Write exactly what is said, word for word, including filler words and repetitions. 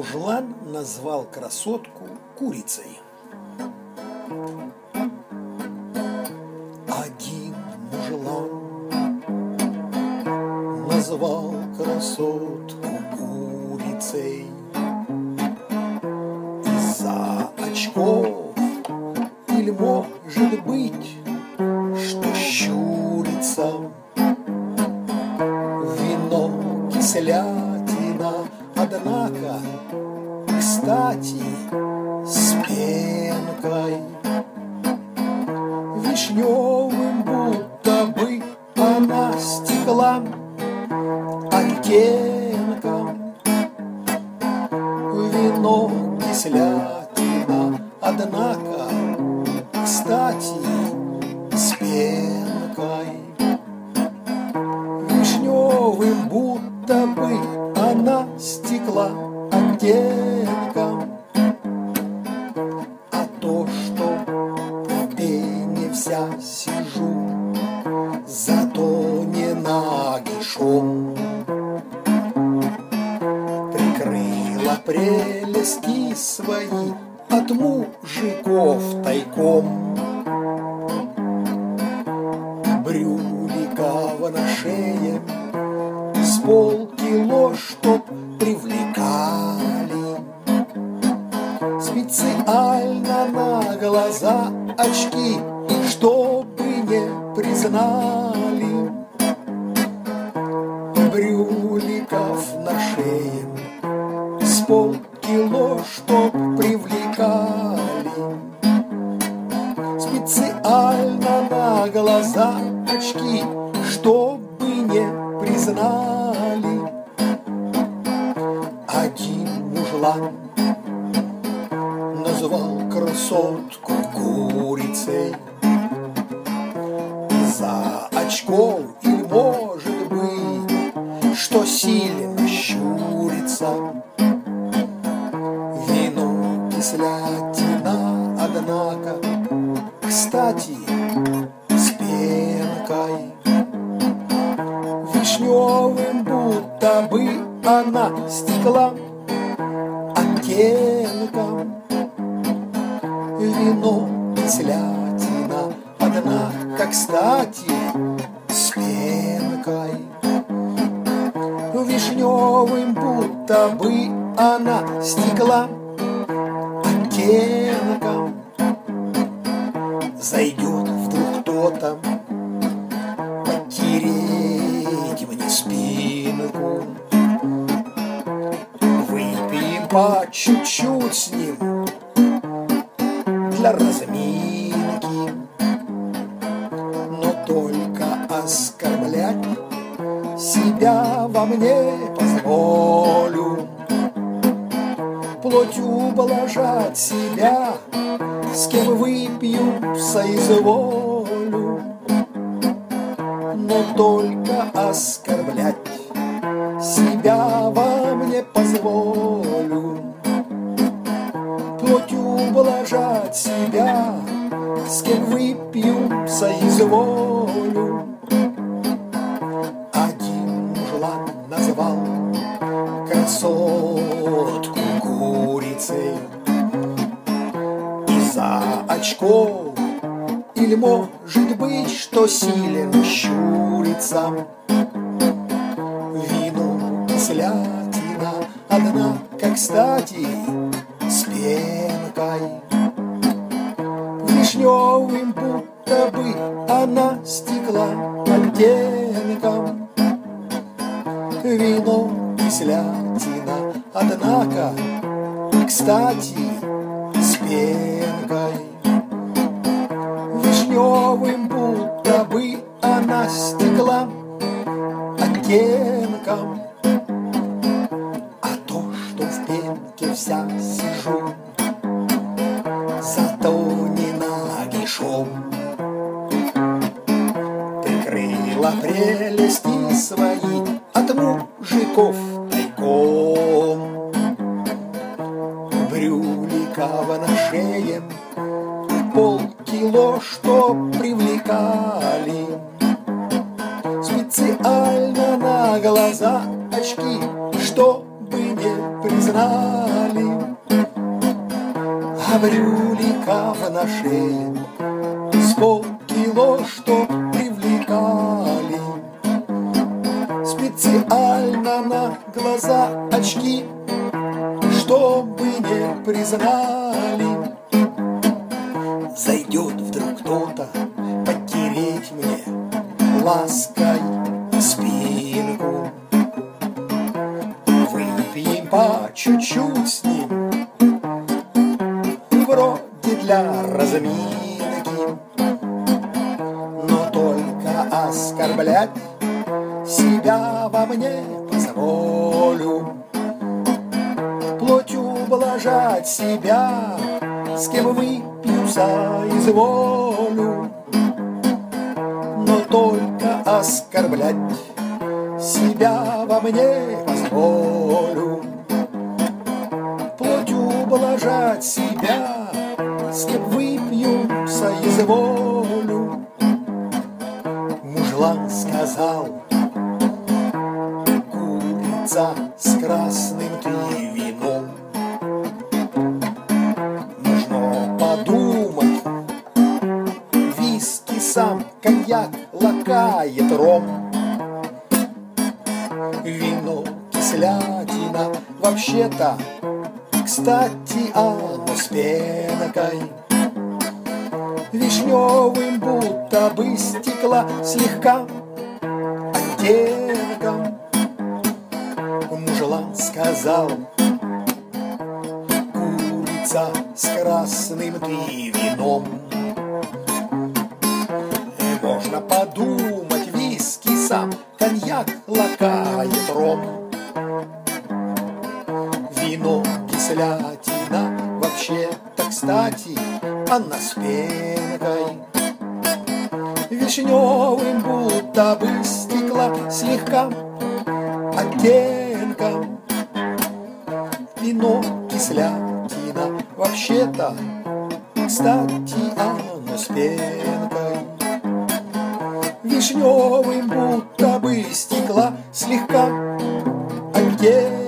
мужлан назвал красотку курицей. Один мужлан назвал красотку курицей. Из-за очков или, может быть, что щурится, вино, кислятина, однако, кстати, с пенкой вишневым, будто бы она стекла оттенком. Вино, кислятина, однако, кстати, с пенкой вишневым, будто бы она стекла оттенком. А то, что в пене вся сижу, зато не нагишом, прикрыла прелести свои от мужиков тайком. Брюликова на шее с полкило, чтоб привлекали, специально на глаза очки, чтобы не признали. Брюликов на шее с полкило, чтоб привлекали, специально на глаза очки, чтобы не признали. Один мужлан назвал красотку курицей. Из-за очков или, может быть, что сильно щурится, вино, кислятина, однако, кстати, с пенкой вишневым, будто бы она стекла оттенком. Вино, кислятина, однако, кстати, с пенкой вишневым, будто бы она стекла оттенком. Зайдет вдруг кто-то потереть мне спинку, выпьем по чуть-чуть с ним для разминки, но только оскорблять себя во мне позволю, плотью ублажать себя, с кем выпью соизволю, но только оскорблять себя во мне позволю, плотью ублажать себя, с кем выпью соизволю. Один мужлан назвал красотку курицей. Из-за очков или, может быть, что силен щурится, вино, кислятина, однако, кстати, с пенкой вишневым, будто бы она стекла оттенком. Вино, кислятина, однако, кстати, с пенкой вишневым, будто бы она стекла оттенком. А то, что в пенке вся сижу, зато не нагишом, прикрыла прелести свои от мужиков тайком. Брюликова на шее полкило, что привлекали, специально на глаза очки, чтобы не признали. А брюликов на шее с полкило, что привлекали. Специально на глаза очки, чтобы не признали. Зайдет вдруг кто-то потереть мне лаской спинку. Выпьем по чуть-чуть с ним, вроде для разминки, но только оскорблять себя во мне позволю. Плотью ублажать себя, с кем выпью соизволю, но только оскорблять себя во мне позволю. Плотью ублажать себя, с кем выпью соизволю. Мужлан сказал: курица с красным ты вином. Нужно подумать, виски сам, коньяк лакает ром. Вино кислятина, вообще-то, кстати, оно с пенкой. Вишневым будто бы стекла слегка оттенком. Мужлан сказал: курица с красным ты вином. Можно подумать, виски сам, коньяк лакает ром. Вино кислятина, вообще-то, кстати, она с пенкой. Вишневым будто бы стекла слегка оттенком. Вино кислятина, вообще-то, кстати, оно с пенкой. Вишневым будто бы стекла слегка оттенком.